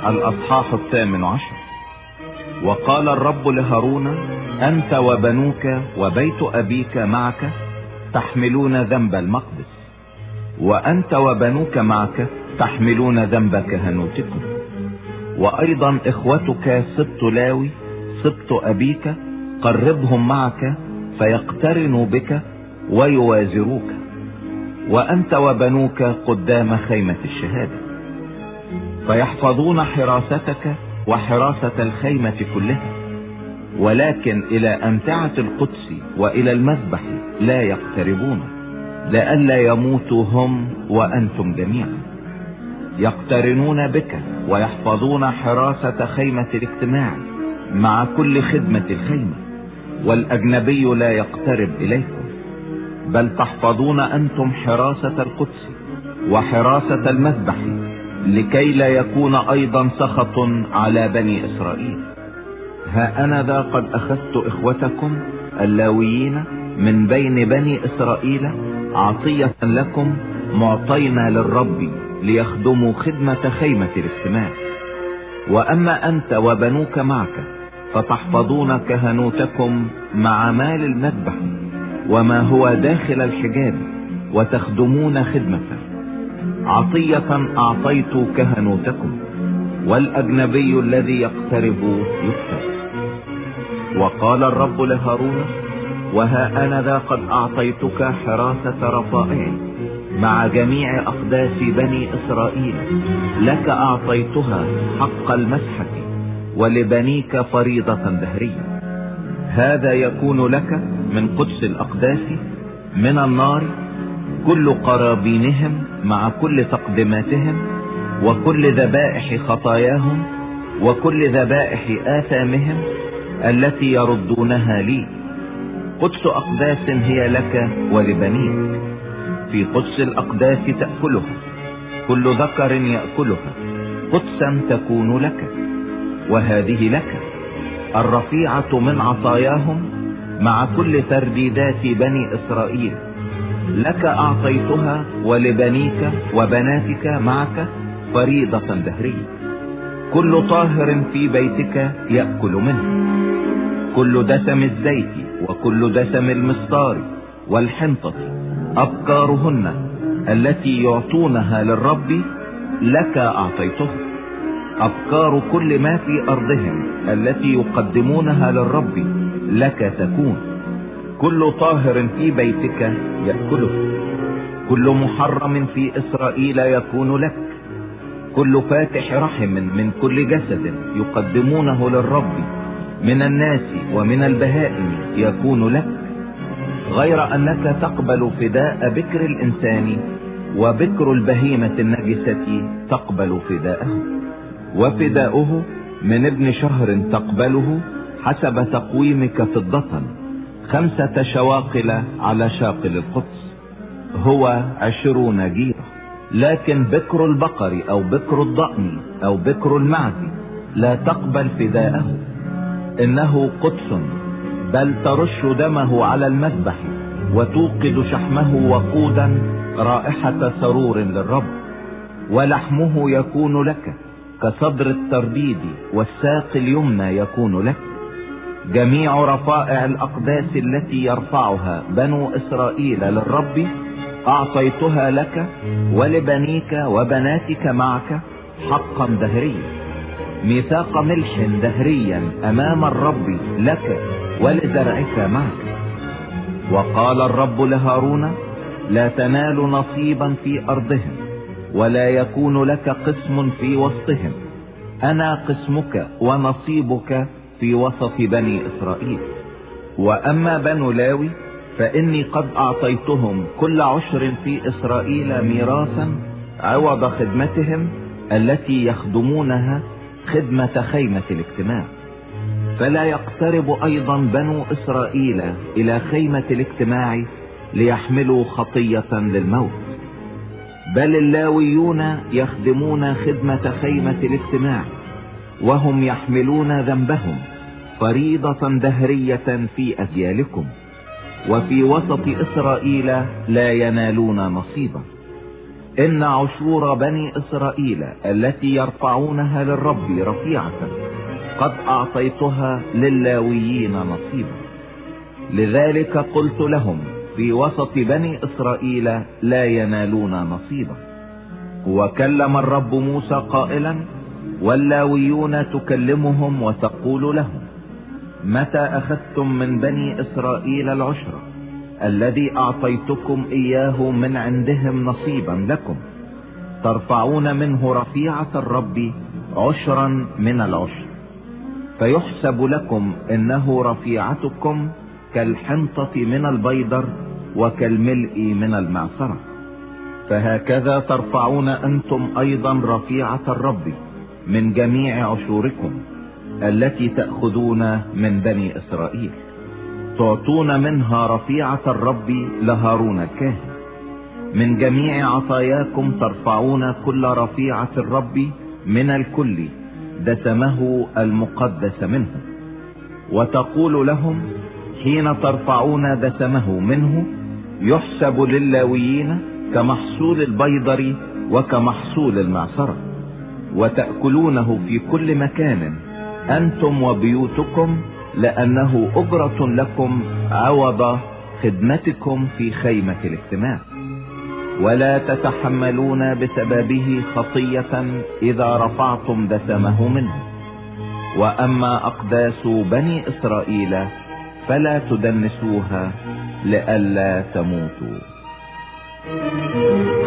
الأصحاح 18. وقال الرب لهارون: أنت وبنوك وبيت أبيك معك تحملون ذنب المقدس، وأنت وبنوك معك تحملون ذنب كهنوتكم، وأيضا إخوتك سبط لاوي سبط أبيك قربهم معك فيقترنوا بك ويوازروك، وأنت وبنوك قدام خيمة الشهادة، فيحفظون حراستك وحراسة الخيمة كلها، ولكن إلى أمتعة القدس وإلى المذبح لا يقتربون، لئلا يموتوا هم وأنتم جميعا. يقترنون بك ويحفظون حراسة خيمة الاجتماع مع كل خدمة الخيمة، والأجنبي لا يقترب إليكم، بل تحفظون أنتم حراسة القدس وحراسة المذبح، لكي لا يكون أيضا سخط على بني إسرائيل. ها أنا ذا قد أخذت إخوتكم اللاويين من بين بني إسرائيل عطية لكم معطينا للرب ليخدموا خدمة خيمة الاجتماع. وأما أنت وبنوك معك فتحفظون كهنوتكم مع مال المذبح وما هو داخل الحجاب، وتخدمون خدمة. عطية أعطيت كهنوتكم، والأجنبي الذي يقترب يقتل. وقال الرب لهارون: وها أنا ذا قد أعطيتك حراسة رفائع مع جميع أقداس بني إسرائيل، لك أعطيتها حق المسحة، ولبنيك فريضة دهرية. هذا يكون لك من قدس الأقداس من النار كل قرابينهم مع كل تقدماتهم، وكل ذبائح خطاياهم، وكل ذبائح آثامهم التي يردونها لي. قدس أقداس هي لك ولبنيك، في قدس الأقداس تأكلها، كل ذكر يأكلها قدسا تكون لك. وهذه لك الرفيعة من عطاياهم مع كل ترديدات بني إسرائيل، لك أعطيتها ولبنيك وبناتك معك فريضة دهرية. كل طاهر في بيتك يأكل منه، كل دسم الزيت وكل دسم المستار والحنطة أبكارهن التي يعطونها للرب لك أعطيتها. أبكار كل ما في أرضهم التي يقدمونها للرب لك تكون. كل طاهر في بيتك يأكله، كل محرم في إسرائيل يكون لك، كل فاتح رحم من كل جسد يقدمونه للرب من الناس ومن البهائم يكون لك، غير أنك تقبل فداء بكر الإنسان، وبكر البهيمة النجسة تقبل فداءه، وفداؤه من ابن شهر تقبله حسب تقويمك فضة 5 شواقل على شاقل القدس، هو 20 جيرة. لكن بكر البقر أو بكر الضأن أو بكر المعز لا تقبل فداءه، إنه قدس، بل ترش دمه على المذبح وتوقد شحمه وقودا رائحة سرور للرب، ولحمه يكون لك كصدر الترديد، والساق اليمنى يكون لك. جميع رفائع الأقداس التي يرفعها بنو إسرائيل للرب أعطيتها لك ولبنيك وبناتك معك حقا دهريا، ميثاق ملح دهريا أمام الرب لك ولزرعك معك. وقال الرب لهارون: لا تنال نصيبا في أرضهم، ولا يكون لك قسم في وسطهم، أنا قسمك ونصيبك في وسط بني إسرائيل. وأما بنو لاوي فإني قد أعطيتهم كل عشر في إسرائيل ميراثا عوض خدمتهم التي يخدمونها خدمة خيمة الاجتماع، فلا يقترب أيضا بنو إسرائيل إلى خيمة الاجتماع ليحملوا خطية للموت، بل اللاويون يخدمون خدمة خيمة الاجتماع، وهم يحملون ذنبهم فريضة دهرية في أجيالكم، وفي وسط إسرائيل لا ينالون نصيبا. إن عشور بني إسرائيل التي يرفعونها للرب رفيعة قد أعطيتها للاويين نصيبا. لذلك قلت لهم في وسط بني إسرائيل لا ينالون نصيبا. وكلم الرب موسى قائلا: واللاويون تكلمهم وتقول لهم: متى أخذتم من بني إسرائيل العشر الذي أعطيتكم إياه من عندهم نصيبا لكم، ترفعون منه رفيعة الرب عشرا من العشر، فيحسب لكم إنه رفيعتكم كالحنطة من البيدر وكالملء من المعصرة. فهكذا ترفعون أنتم أيضا رفيعة الرب من جميع عشوركم التي تأخذون من بني إسرائيل، تعطون منها رفيعة الرب لهارون الكاهن. من جميع عطاياكم ترفعون كل رفيعة الرب من الكل دسمه المقدس منه، وتقول لهم: حين ترفعون دسمه منه يحسب للاويين كمحصول البيضر وكمحصول المعصرة، وتأكلونه في كل مكان أنتم وبيوتكم، لأنه أجرة لكم عوض خدمتكم في خيمة الاجتماع. ولا تتحملون بسببه خطية إذا رفعتم دسمه منه. وأما أقداس بني إسرائيل فلا تدنسوها لئلا تموتوا.